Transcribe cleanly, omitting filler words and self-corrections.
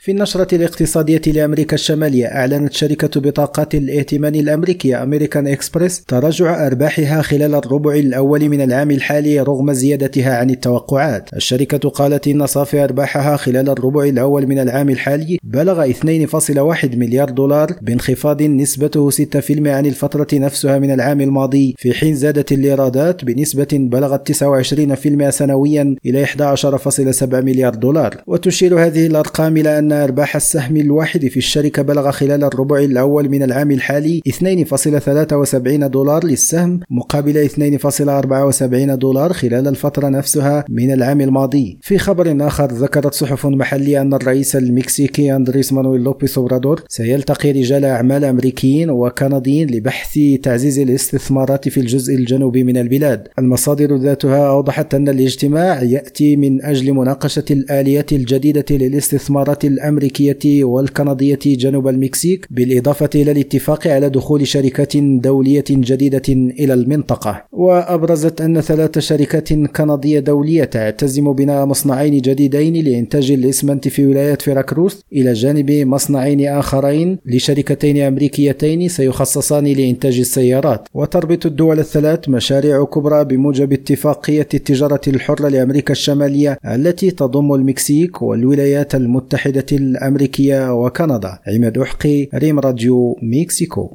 في النشرة الاقتصادية لأمريكا الشمالية، أعلنت شركة بطاقات الائتمان الأمريكية أمريكان إكسبرس تراجع أرباحها خلال الربع الأول من العام الحالي رغم زيادتها عن التوقعات. الشركة قالت إن صافي أرباحها خلال الربع الأول من العام الحالي بلغ 2.1 مليار دولار بانخفاض نسبته 6% عن الفترة نفسها من العام الماضي، في حين زادت الإيرادات بنسبة بلغت 29% سنويا إلى 11.7 مليار دولار. وتشير هذه الأرقام إلى أن أرباح السهم الواحد في الشركة بلغ خلال الربع الأول من العام الحالي 2.73 دولار للسهم مقابل 2.74 دولار خلال الفترة نفسها من العام الماضي. في خبر آخر، ذكرت صحف محلية أن الرئيس المكسيكي أندريس مانويل لوبيس أوبرادور سيلتقي رجال أعمال أمريكيين وكنديين لبحث تعزيز الاستثمارات في الجزء الجنوبي من البلاد. المصادر ذاتها أوضحت أن الاجتماع يأتي من أجل مناقشة الآليات الجديدة للاستثمارات الأمريكية والكندية جنوب المكسيك، بالإضافة إلى الاتفاق على دخول شركات دولية جديدة إلى المنطقة. وأبرزت أن 3 شركات كندية دولية تعتزم بناء مصنعين جديدين لإنتاج الإسمنت في ولاية فيراكروس، إلى جانب مصنعين آخرين لشركتين أمريكيتين سيخصصان لإنتاج السيارات. وتربط الدول الثلاث مشاريع كبرى بموجب اتفاقية التجارة الحرة لأمريكا الشمالية التي تضم المكسيك والولايات المتحدة الأمريكية وكندا. عماد أحقي، ريم راديو مكسيكو.